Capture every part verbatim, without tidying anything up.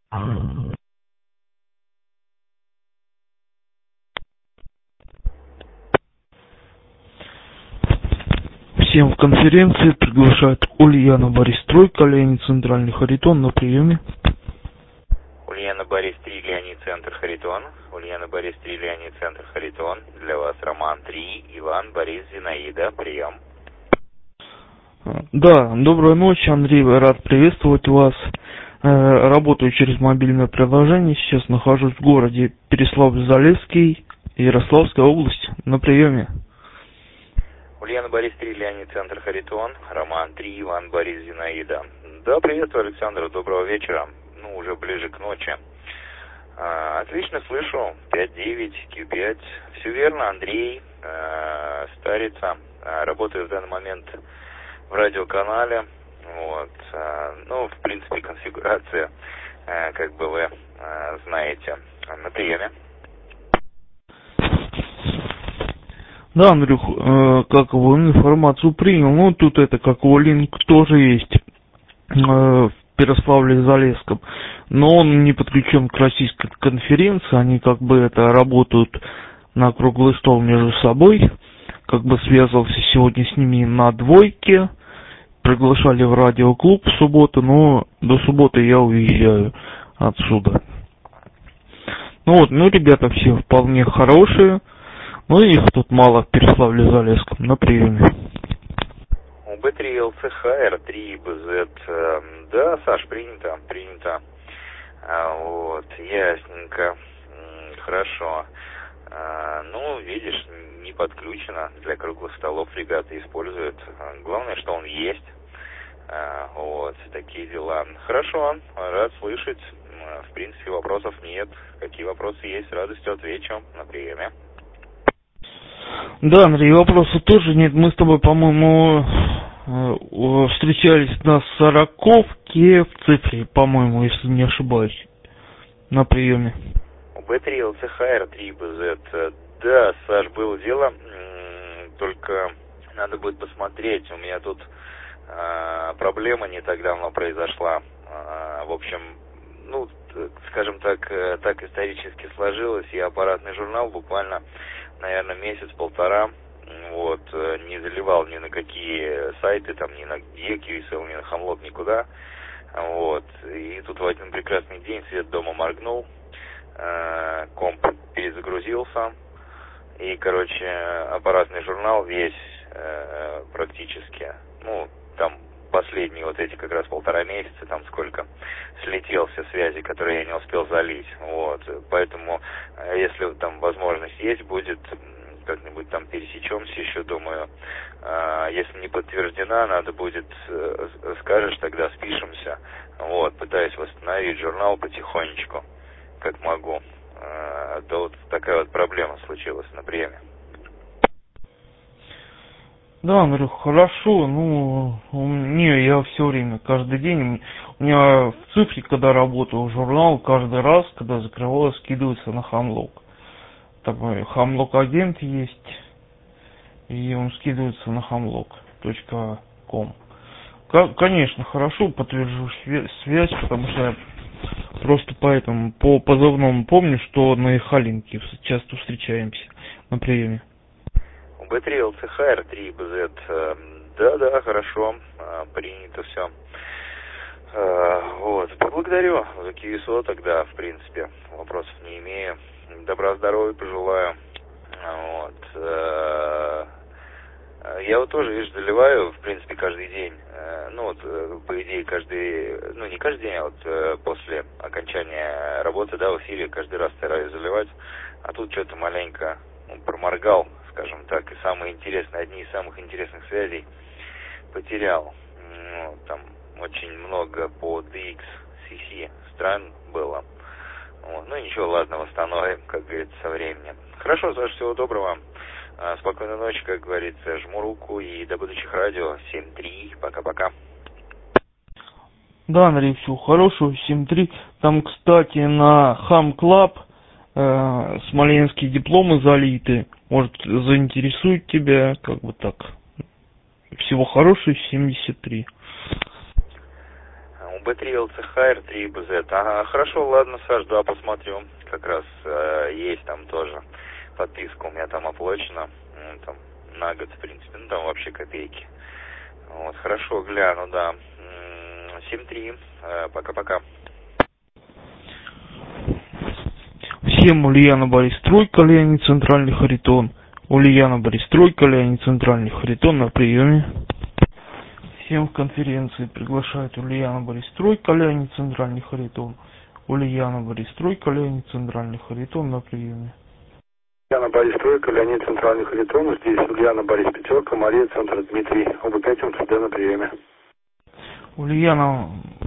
Всем в конференции приглашает Ульяна Борис Тройка, Леонид Центральный Харитон на приеме. Ульяна Борис три, Леонид Центр Харитон. Ульяна Борис три, Леонид Центр Харитон. Для вас Роман три, Иван Борис Зинаида. Прием. Да, доброй ночи, Андрей, рад приветствовать вас. Работаю через мобильное приложение, сейчас нахожусь в городе Переславль-Залесский, Ярославская область, на приеме. Ульяна Борис три, Леонид Центр Харитон. Роман три, Иван Борис Зинаида. Да, приветствую, Александр, доброго вечера. Ну, уже ближе к ночи. А, отлично слышу. пять девять, Q пять. Все верно, Андрей, а, Старица. А, работаю в данный момент в радиоканале. Вот. А, ну, в принципе, конфигурация, а, как бы вы а, знаете, на приеме. Да, Андрюх, э, как его информацию принял, ну, тут это, как его линк тоже есть э, в Переславле-Залесском, но он не подключен к российской конференции, они как бы это работают на круглый стол между собой, как бы связывался сегодня с ними на двойке, приглашали в радиоклуб в субботу, но до субботы я уезжаю отсюда. Ну вот, ну, ребята все вполне хорошие. Ну, их тут мало в Переславле-Залесском, на приеме. У бэ три эл цэ ха эр три бэ зет, э, да, Саш, принято, принято. А, вот, ясненько, хорошо. А, ну, видишь, не подключено, для круглых столов ребята используют. Главное, что он есть. А, вот, такие дела. Хорошо, рад слышать. В принципе, вопросов нет. Какие вопросы есть, с радостью отвечу на приеме. Да, Андрей, вопросов тоже нет. Мы с тобой, по-моему, встречались на сороковке в цифре, по-моему, если не ошибаюсь, на приеме. У бэ три эл цэ ха эр три бэ зет, да, Саш, было дело, только надо будет посмотреть. У меня тут а, проблема не так давно произошла. А, в общем, ну, скажем так, так исторически сложилось. Я аппаратный журнал буквально, наверное, месяц-полтора, вот, не заливал ни на какие сайты, там, ни на где, кью эс эл, ни на Хамлок, никуда, вот, и тут в один прекрасный день свет дома моргнул, э, комп перезагрузился, и, короче, аппаратный журнал весь э, практически, ну, там, последние вот эти как раз полтора месяца, там сколько слетел все связи, которые я не успел залить, вот, поэтому, если там возможность есть, будет, как-нибудь там пересечемся еще, думаю, если не подтверждена, надо будет, скажешь, тогда спишемся, вот, пытаюсь восстановить журнал потихонечку, как могу, а то вот такая вот проблема случилась на приеме. Да, Андрюх, хорошо, ну, не, я все время, каждый день, у меня в цифре, когда работаю, журнал каждый раз, когда закрываю, скидывается на Хамлок. Такой Хамлок агент есть, и он скидывается на хамлок точка ком. Конечно, хорошо, подтвержу связь, потому что я просто поэтому, по позывному помню, что на Ихалинке часто встречаемся на приеме. У бэ три эл цэ ха эр три бэ зет, да-да, хорошо, принято все. Вот, благодарю за кью эс о тогда, в принципе, вопросов не имею. Добра, здоровья пожелаю. Вот. Я вот тоже, видишь, заливаю, в принципе, каждый день. Ну вот, по идее, каждый, ну не каждый день, а вот после окончания работы, да, в эфире каждый раз стараюсь заливать. А тут что-то маленько, ну, проморгал, скажем так, и самые интересные, одни из самых интересных связей потерял. Ну, там очень много по ди икс си си стран было. Вот. Ну ничего, ладно, восстановим, как говорится, со временем. Хорошо, Саша, всего доброго. Спокойной ночи, как говорится. Жму руку и до будущих радио. семь три. Пока-пока. Да, Андрей, всего хорошего. семь три. Там, кстати, на Хам Клаб э, смоленские дипломы залиты. Может, заинтересует тебя, как бы так. Всего хорошего, семьдесят три. бэ три эл цэ ха эр три бэ зет. Ага, хорошо, ладно, Саш, да, посмотрю. Как раз э, есть там тоже подписка у меня там оплачена. Ну, там на год, в принципе, ну там вообще копейки. Вот, хорошо, гляну, да. семь три. Э, пока-пока. Всем Ульяна Борис Тройка, Леонид Центральный Харитон. Ульяна Борис Тройка, Леонид Центральный Харитон на приеме. Всем в конференции приглашает Ульяна Борис Тройка, Леонид Центральный Харитон. Ульяна Борис Тройка, Леонид Центральный Харитон на приеме. Ульяна Борис Тройка, Леонид Центральный Харитон. Здесь Ульяна Борис Пятерка, Мария Центр Дмитрий. оба пять эм цэ дэ на приеме. Ульяна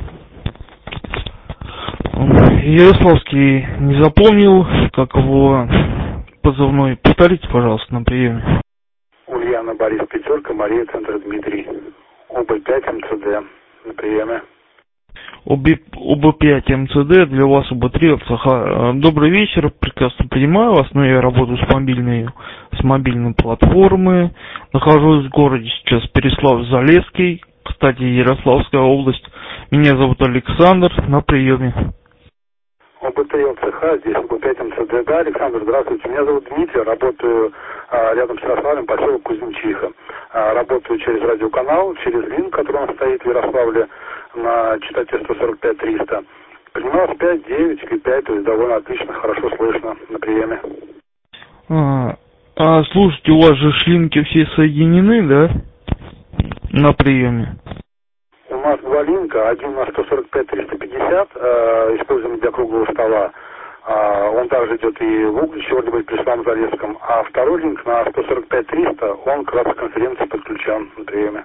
Ярославский не запомнил, как его позывной. Повторите, пожалуйста, на приеме. Ульяна Борис Пятерка, Мария Центр Дмитрий. оба пять эм цэ дэ на приеме. оба пять эм цэ дэ для вас оба три эл цэ ха. Добрый вечер, прекрасно понимаю вас, но я работаю с мобильной, с мобильной платформы. Нахожусь в городе сейчас Переславль-Залесский, кстати, Ярославская область. Меня зовут Александр, на приеме. оба три эл цэ ха, здесь оба пять эм цэ дэ. Да, Александр, здравствуйте. Меня зовут Дмитрий, работаю а, рядом с Ярославлем, поселок Кузнечиха. А, работаю через радиоканал, через линк, который у нас стоит в Ярославле на частоте сто сорок пять триста. Принималось пять, девять или пять, то есть довольно отлично, хорошо слышно на приеме. А, а слушайте, у вас же шлинки все соединены, да? На приеме. У нас два линка, один на сто сорок пять триста пятьдесят, э, используем для круглого стола. Э, он также идет и в Угличе, вроде бы, при Переславле-Залесском. А второй линк на сто сорок пять триста, он как раз к конференции подключен на приеме.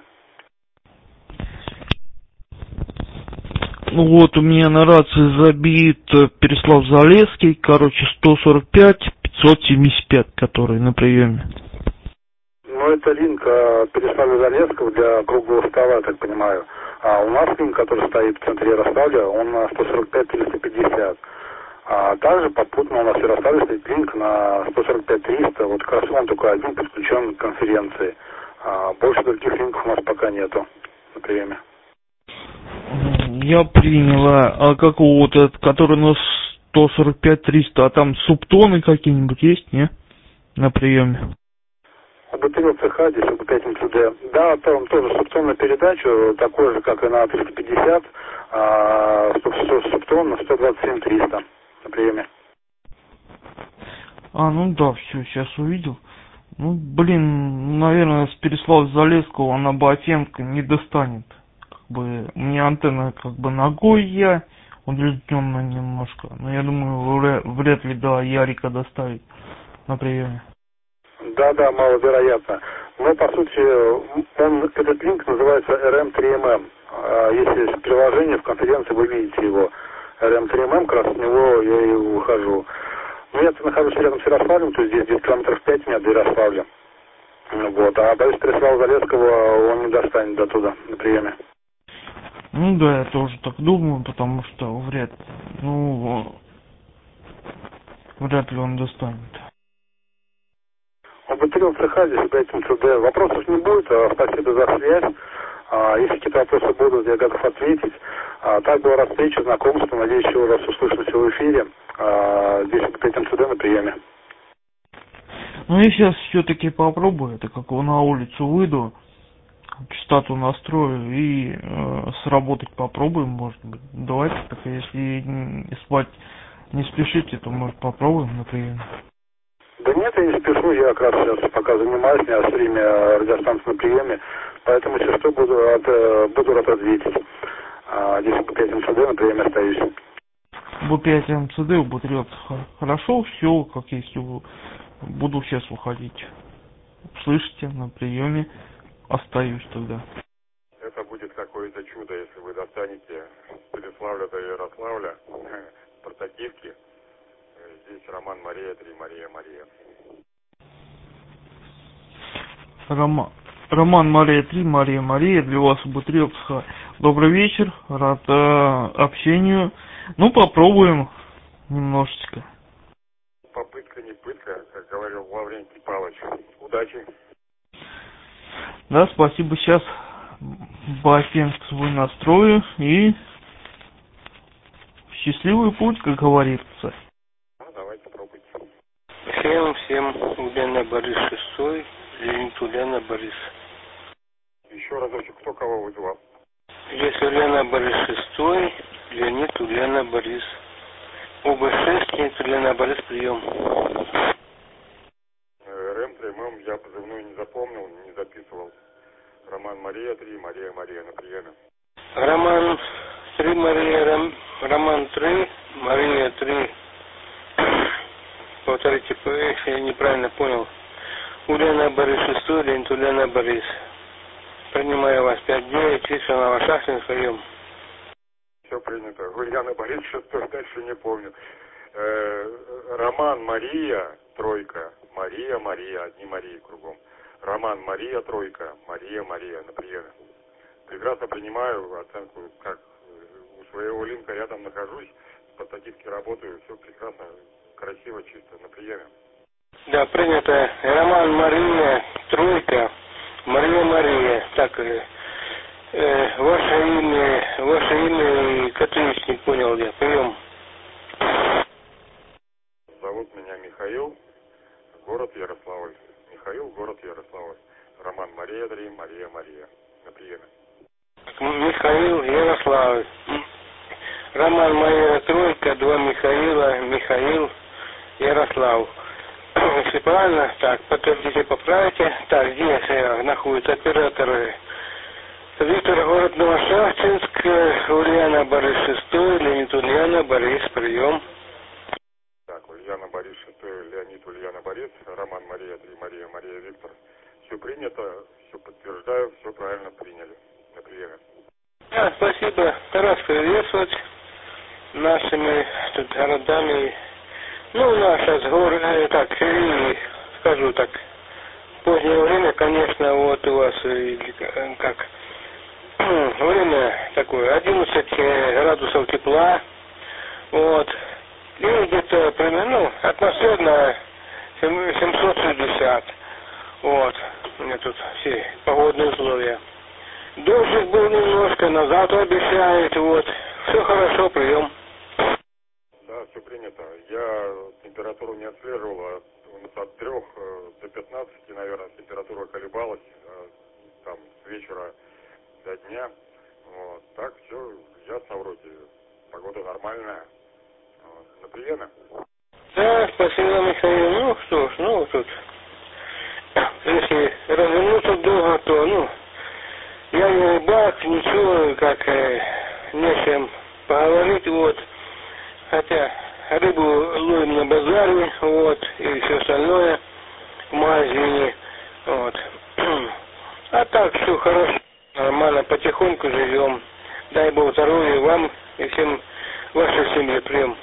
Ну вот, у меня на рации забит Переслав-Залесский, короче, сто сорок пять пятьсот семьдесят пять, который на приеме. Ну, это линк э, Переславля-Залесского для круглого стола, я так понимаю. А у нас линк, который стоит в центре Ярославля, он на сто сорок пять триста пятьдесят. А также попутно у нас в Ярославле стоит линк на сто сорок пять триста, вот как раз он только один подключен к конференции. А больше других линков у нас пока нету на приеме. Я приняла. А как вот этот, который на сто сорок пять триста, а там субтоны какие-нибудь есть, не? На приеме. оба три эл цэ ха, здесь оба пять эм цэ дэ. Да, там тоже субтон на передачу, такой же, как и на триста пятьдесят, а, субтон на сто двадцать семь триста на приеме. А, ну да, все, сейчас увидел. Ну, блин, наверное, с Переславля-Залесского она Ботенко не достанет. Как бы, у меня антенна как бы ногой я, удлиненная немножко. Но я думаю, вряд, вряд ли до Ярика доставить на приеме. Да, да, маловероятно. Но, по сути, он, этот линк называется эр эм три эм эм. Если есть приложение в конференции, вы видите его. эр эм три эм эм, как раз с него я и выхожу. Ну, я нахожусь рядом с Ярославлем, то есть здесь где-то километров пять меня до Ярославля. Вот. А боюсь, Переславля-Залесского он не достанет до туда, на приеме. Ну да, я тоже так думаю, потому что вряд ли, ну, вряд ли он достанет. оба три эл цэ ха, здесь пять эм цэ дэ. Вопросов не будет, а спасибо за связь. А, если какие-то вопросы будут, я готов ответить. А, так была рад встрече, знакомство. Надеюсь, еще раз услышимся в эфире. А, здесь пять эм цэ дэ на приеме. Ну я сейчас все-таки попробую, это как на улицу выйду, частоту настрою и э, сработать попробуем, может быть. Давайте так, если не спать не спешите, то может попробуем, например. Да нет, я не спешу, я как раз сейчас пока занимаюсь, у меня все время радиостанция на приеме, поэтому если что, буду рад, буду рад ответить. А, здесь оба пять эм цэ дэ на приеме остаюсь. оба пять эм цэ дэ, оба три эл цэ ха. Хорошо, все, как если буду сейчас уходить. Слышите, на приеме остаюсь тогда. Это будет какое-то чудо, если вы достанете с Переславля до Ярославля портативки. Здесь Роман Мария три, Мария Мария. Рома... Роман Мария три, Мария Мария, для вас оба три эл цэ ха. Добрый вечер, рад э, общению. Ну, попробуем немножечко. Попытка не пытка, как говорил Лаврентий Павлович. Удачи. Да, спасибо. Сейчас Ботенко свой настрою и Счастливый путь, как говорится. Ну, давайте пробуйте. Всем, всем, Ульяна Борис шестой, Леонид Ульяна Борис. Еще разочек, кто кого вызывал? Здесь Ульяна Борис шестой, Леонид Ульяна Борис. Оба шесть, Леонид Ульяна Борис, прием. РМ три ММ, я позывной не запомнил, не записывал. Роман Мария три, Мария Мария на приеме. Роман три, Мария, Ром, Роман три, Мария три. Повторите, если я неправильно понял. Ульяна Борис шестой, Леонид Ульяна Борис. Принимаю вас пять девять, Вишен Новошахтин, прием. Все принято. Ульяна Борис шестой, дальше не помню. Э, Роман Мария, тройка. Мария, Мария, одни Марии кругом. Роман Мария, тройка. Мария, Мария, на приеме. Прекрасно принимаю оценку, как у своего линка рядом нахожусь, с портативки работаю, все прекрасно, красиво, чисто, на приеме. Да, принято. Роман Мария, тройка. Мария Мария. Так, э, э, ваше имя, ваше имя, Катевич, не понял я. Прием. Зовут меня Михаил, город Ярославль. Михаил, город Ярославль. Роман Мария три, Мария Мария. На приеме. Михаил, Ярославль. Роман Мария, тройка, два Михаила, Михаил, Ярослав. Если правильно, так, подтвердите, поправите. Так, здесь э, находятся операторы. Виктор, город Новошахтинск, Ульяна Борис шестой, Леонид Ульяна Борис, прием. Так, Ульяна Борис шестой, Леонид Ульяна Борис, Роман Мария три, Мария Мария Виктор. Все принято, все подтверждаю, все правильно приняли на приеме. Да, спасибо. Рад приветствовать нашими тут городами. Ну, у нас сейчас горы, э, так, и, скажу так, в позднее время, конечно, вот у вас, э, как, время такое, одиннадцать градусов тепла, вот, и где-то, примерно, ну, атмосферно семьсот шестьдесят, вот, у меня тут все погодные условия. Дождик был немножко, на завтра обещает, вот, все хорошо, прием. Да, все принято. Я температуру не отслеживал, а от трех до пятнадцати, наверное, температура колебалась, там, с вечера до дня. Вот. Так, все ясно вроде, погода нормальная. Вот. На приеме. Да, спасибо, Михаил. Ну, что ж, ну, тут, если развернуться долго, то, ну, я не рыбак, ничего, как, э, не с чем поговорить, вот. Хотя рыбу ловим на базаре, вот, и все остальное в магазине, вот. А так все хорошо, нормально, потихоньку живем. Дай Бог здоровья вам и всем вашей семье. Прием.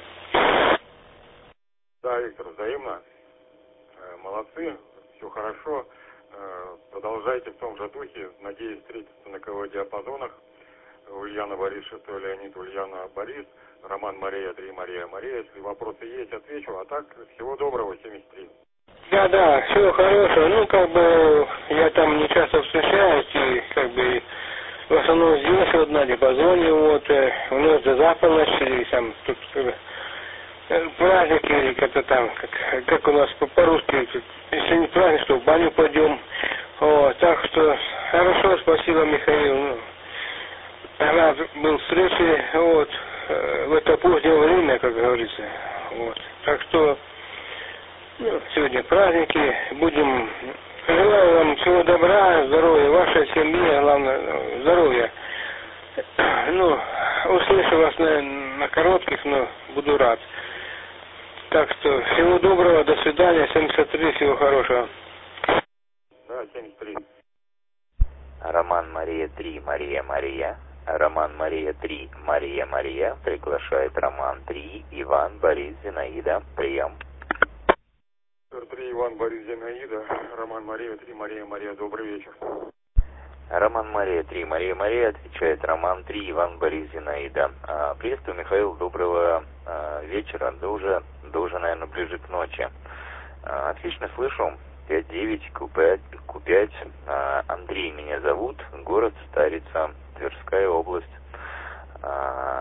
Да, Виктор, взаимно. Молодцы, все хорошо. Продолжайте в том же духе. Надеюсь встретиться на КВ-диапазонах. Ульяна Борис шестой, Леонид Ульяна Борис. Роман Мария три, Мария Мария. Если вопросы есть, отвечу. А так, всего доброго, семьдесят три. Да, да, всего хорошего. Ну, как бы, я там не часто встречаюсь, и, как бы, в основном здесь, вот, на диапазоне, вот, э, у нас до заполночи, и там, тут, э, праздники, или как-то там, как, как у нас по-русски, если не праздник, то в баню пойдем. Вот, так что, хорошо, спасибо, Михаил. Ну, рад был встрече, вот, в это позднее время, как говорится. Вот. Так что, ну, сегодня праздники, будем, желаю вам всего добра, здоровья, вашей семье, главное, здоровья. Ну, услышу вас на, на коротких, но буду рад. Так что, всего доброго, до свидания, семьдесят три, всего хорошего. Да, семьдесят три. Роман Мария три, Мария Мария. Роман Мария три, Мария Мария. Приглашает Роман три, Иван Борис Зинаида. Прием. три, Иван Борис Зинаида. Роман Мария три, Мария Мария. Добрый вечер. Роман Мария три, Мария Мария. Отвечает Роман три, Иван Борис Зинаида. А, приветствую, Михаил. Доброго а, вечера. Да уже, да уже, наверное, ближе к ночи. А, отлично слышу. пять девять, Q пять, Q пять. А, Андрей меня зовут. Город Старица. Тверская область. А,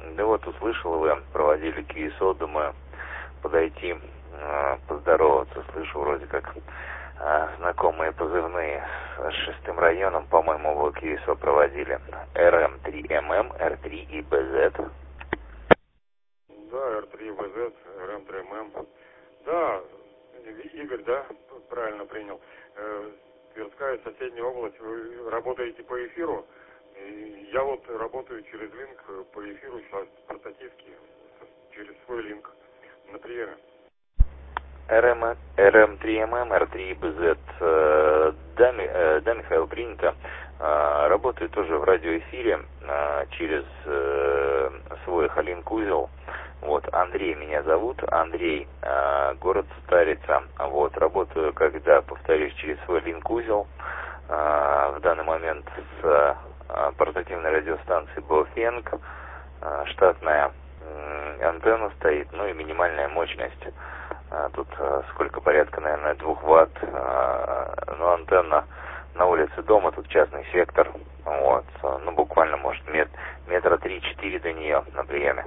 Да вот, услышал, вы проводили КИСО, думаю, подойти, поздороваться. Слышу вроде как знакомые позывные с шестым районом, по-моему, вы КИСО проводили. эр эм три эм эм, эр три и бэ зет. Да, эр три и бэ зет, эр эм три эм эм. Да, Игорь, да, правильно принял. Тверская, соседняя область, вы работаете по эфиру? И я вот работаю через линк по эфиру сейчас портативки, через свой линк на приеме. эр эм три эм эм, эр три и бэ зет, да, да, Михаил, принято. Работаю тоже в радиоэфире через свой Халинк-узел. Вот, Андрей меня зовут, Андрей, город Старица. Вот, работаю, когда, повторюсь, через свой линк-узел. В данный момент с портативной радиостанции Бофенг. Штатная антенна стоит, ну и минимальная мощность. Тут сколько, порядка, наверное, двух ватт. Но антенна на улице дома, тут частный сектор. Вот, ну буквально, может, мет, метра три-четыре до нее на приеме.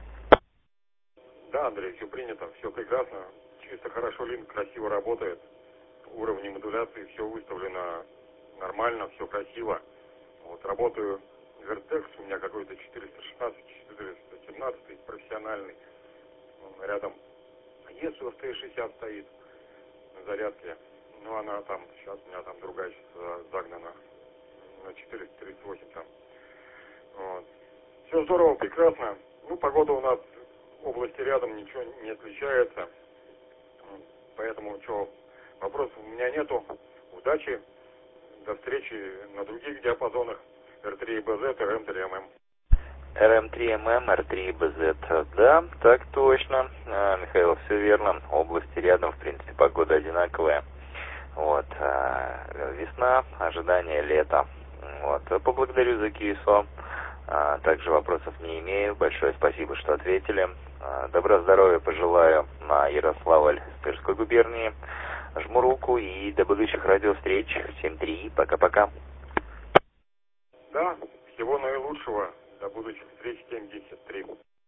Да, Андрей, все принято, все прекрасно. Чисто хорошо, линк красиво работает. Уровни модуляции, все выставлено нормально, все красиво. Вот, работаю Vertex, у меня какой-то четыреста шестнадцать четыреста семнадцать профессиональный. Рядом ЕСУ эф тэ шестьдесят стоит на зарядке. Ну, она там, сейчас у меня там другая сейчас загнана на четыреста тридцать восемь там. Вот. Все здорово, прекрасно. Ну, погода у нас в области рядом ничего не отличается. Поэтому, что, вопросов у меня нету. Удачи. До встречи на других диапазонах эр три и бэ зет, эр эм три эм эм. эр эм три эм эм, эр три и бэ зет. Да, так точно. А, Михаил, все верно. Области рядом, в принципе, погода одинаковая. Вот. А, весна, ожидание лета. Вот. Поблагодарю за КИСО. А, также вопросов не имею. Большое спасибо, что ответили. А, добра здоровья пожелаю на Ярославль Тверской губернии. Жму руку и до будущих радиовстреч. семь три. Пока-пока. Да, всего наилучшего. До будущих встреч. семьдесят три.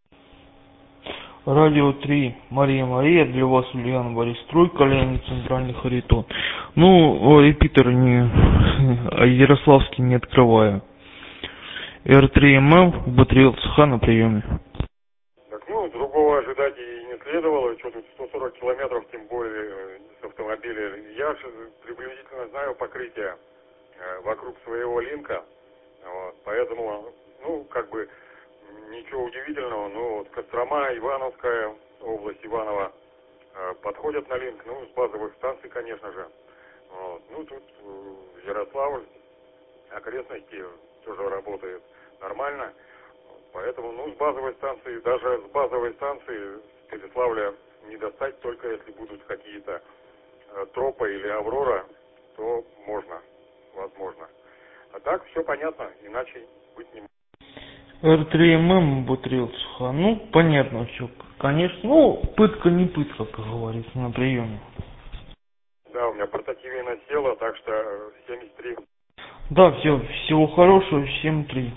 Радио три, Мария Мария, для вас Ульяна Борис Тройка, Леонид Центральный Харитон. Ну, репитер не, Ярославский не открываю. эр три эм эм, Батриэл ЦХ на приеме. Так, ну, другого ожидать и не следовало. Что тут сто сорок километров, тем более с автомобиля. Я же приблизительно знаю покрытие э, вокруг своего линка. Вот, поэтому, ну, как бы, ничего удивительного. Ну, вот Кострома, Ивановская область, Иваново э, подходят на линк. Ну, с базовых станций, конечно же. Вот, ну, тут э, Ярославль, окрестности тоже работает нормально. Поэтому, ну, с базовой станции, даже с базовой станции с Переславля не достать, только если будут какие-то э, Тропа или Аврора, то можно, возможно. А так все понятно, иначе быть не может. эр три эм эм, Батриэл ЦХ, ну, понятно все, конечно. Ну, пытка не пытка, как говорится, на приеме. Да, у меня портативина села, так что семьдесят три. Да, все, всего хорошего, семь три.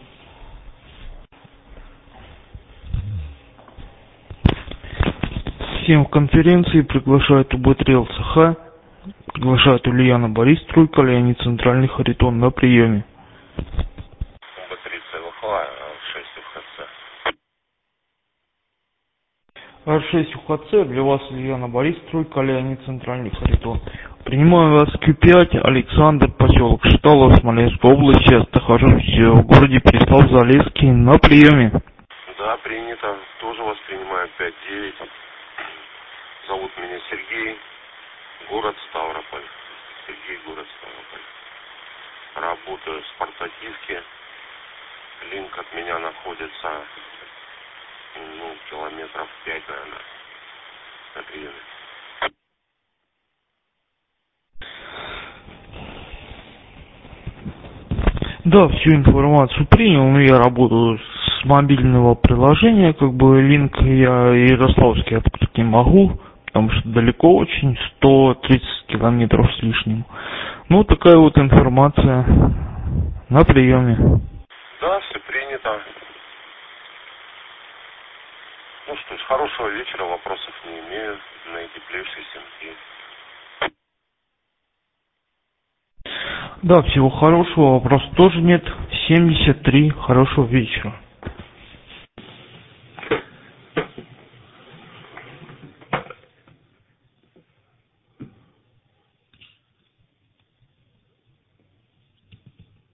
Всем в конференции приглашают УБ-Трел ЦХ, приглашают Ульяна Борис Тройка, Леонид Центральный Харитон на приеме. УБ-три ЦЛХ, ар шесть УХЦ. ар шесть УХЦ, для вас Ульяна Борис Тройка, Леонид Центральный Харитон. Принимаю вас кью пять, Александр, поселок Шиталов, Смоленская область. Сейчас нахожусь в городе Переслав-Залесский на приеме. Да, принято. Тоже вас принимают пять девять. Зовут меня Сергей. Город Ставрополь. Сергей, город Ставрополь. Работаю с портативки. Линк от меня находится, ну, километров пять, наверное, на приеме. Да, всю информацию принял, но я работаю с мобильного приложения, как бы линк я ярославский открыть не могу, потому что далеко очень, сто тридцать километров с лишним. Ну, такая вот информация на приеме. Да, все принято. Ну что ж, хорошего вечера, вопросов не имею. Наитеплейшие симки. Да, всего хорошего, вопросов тоже нет. семьдесят три, хорошего вечера.